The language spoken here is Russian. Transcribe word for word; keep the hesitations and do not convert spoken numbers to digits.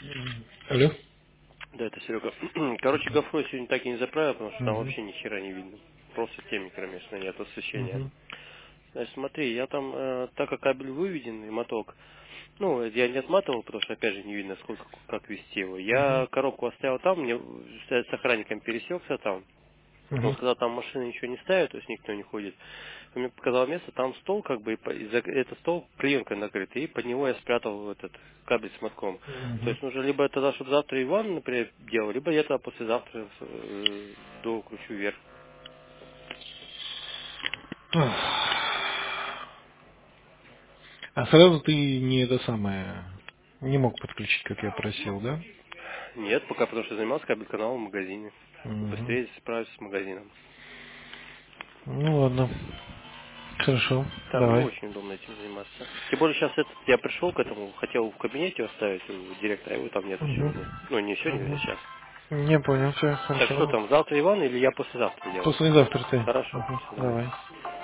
Алло. Да, это Серега. Короче, гофру я сегодня так и не заправил, потому что там Угу. вообще ни хера не видно. Просто темень, конечно, нет освещения. Угу. Значит, смотри, я там, э, так как кабель выведен и моток, ну, я не отматывал, потому что, опять же, не видно, сколько, как вести его. Угу. Я коробку оставил там, мне с охранником пересекся там. Он Угу. сказал, там машины ничего не ставят, то есть никто не ходит. Он мне показал место, там стол, как бы, и по- и за- это стол клеенкой накрыт, и под него я спрятал этот кабель с мотком. То Угу. есть нужно либо тогда, чтобы завтра Иван, например, делал, либо я тогда послезавтра э, докручу вверх. А сразу ты не это самое не мог подключить, как я просил, да? Нет, пока потому что занимался кабель каналом в магазине. Угу. Быстрее справиться с магазином. Ну ладно. Хорошо. Там не Давай. очень удобно этим заниматься. Тем более сейчас этот, я пришел к этому, хотел в кабинете оставить у директора, а его там нету Угу. сегодня. Ну, не сегодня, а Угу. сейчас. Не понял, все, Так что хорошо. там, завтра Иван или я послезавтра делаю? Послезавтра ты. Хорошо, Угу. все, давай. Давай.